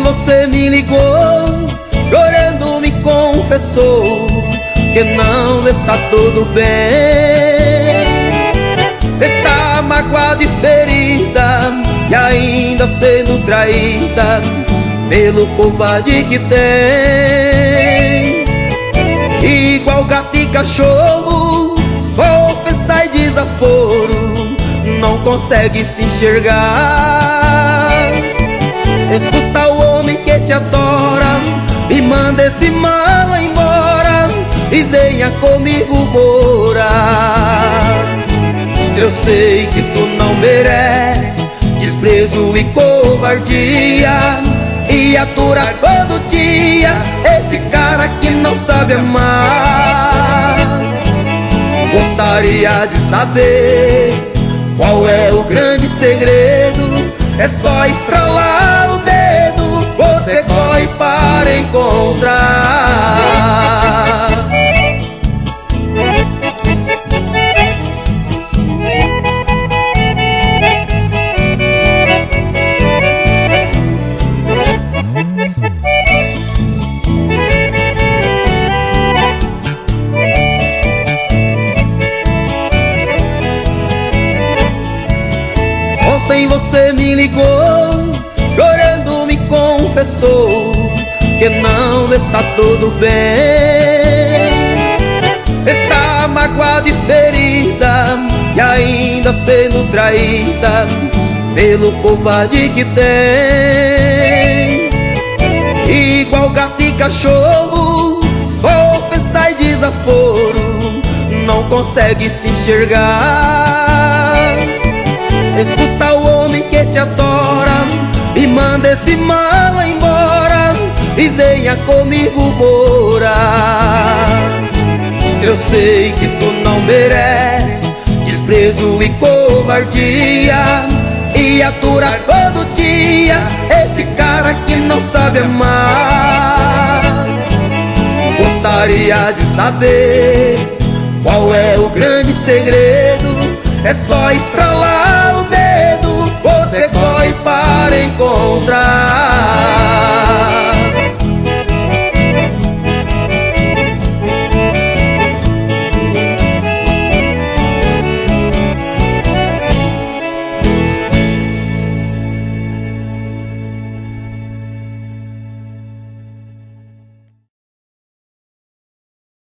você me ligou, chorando me confessou que não está tudo bem. Está magoada e ferida, e ainda sendo traída pelo covarde que tem. Igual gato e cachorro, só ofensa e desaforo, não consegue se enxergar. Escuta o homem que te adora, me manda esse mala embora e venha comigo morar. Eu sei que tu não merece desprezo e covardia, e atura todo dia esse cara que não sabe amar. Gostaria de saber qual é o grande segredo. É só estralar o dedo, você corre para encontrar. Ontem você me ligou, chorando me confessou que não está tudo bem. Está magoada e ferida, e ainda sendo traída pelo covarde que tem. Igual gato e cachorro, só ofensa e desaforo, não consegue se enxergar. Escuta o homem que te adora, me manda esse mala embora e venha comigo morar. Eu sei que tu não merece desprezo e covardia, e atura todo dia esse cara que não sabe amar. Gostaria de saber qual é o grande segredo. É só estralar o dedo, você corre para encontrar.